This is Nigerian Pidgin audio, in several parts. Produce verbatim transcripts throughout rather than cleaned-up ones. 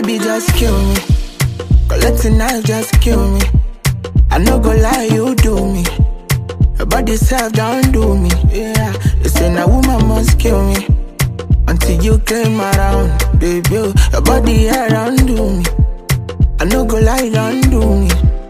baby, just kill me. Collecting knife, just kill me. I no go lie, you do me. Your body self don't do me. Yeah, you say na woman must kill me. Until you came around, baby, your body here don't do me. I no go lie, don't do me.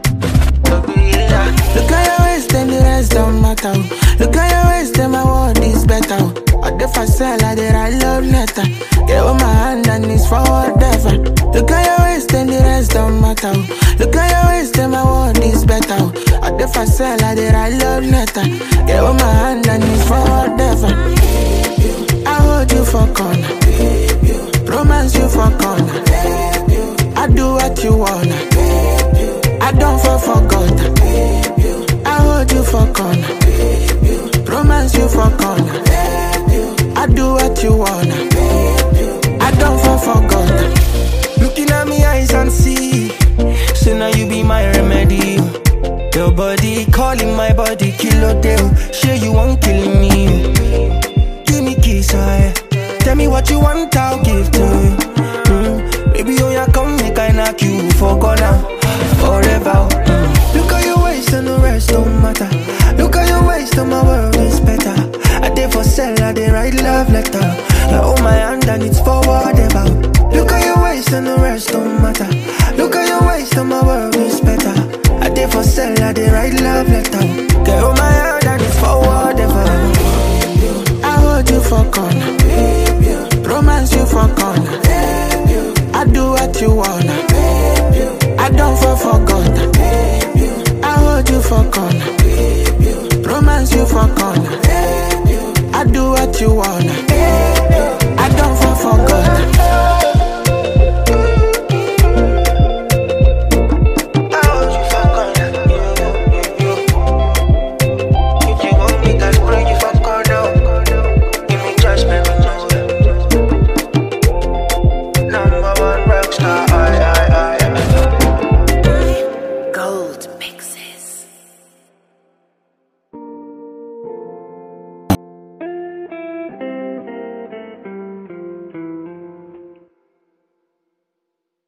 Look at your waist and the rest don't matter. Look at your waist and my world is better. I def I sell, I did I love letter. Get with my hand and it's for whatever. Look at your waist and the rest don't matter. Look at your waist and my world is better. I def I sell, I did I love letter. Get with my hand and it's for whatever. I hold you for corner, romance you for corner. I do what you wanna, I don't fall for God. I hold you for corner, romance you for corner. I do what you wanna, I don't fall for God. Looking at me eyes and see, so now you be my remedy. Your body calling my body, kilo deal. Sure you won't kill me. Give me kiss, I tell me what you want, I'll give to you. Mm. Baby, oh yeah, come make I knock you for corner forever. Mm. Look at your waist and the rest don't matter. Look at your waist and my world is better. I did for sell, I did write love letter. I hold my hand and it's for whatever. Look at your waist and the rest don't matter. Look at your waist and my world is better. I did for sell, I did write love letter. Get on my hand and it's for whatever. I hold you for corner, romance you for corner. I do what you wanna, I don't fall for God. I hold you for corner, romance you for corner. I do what you wanna.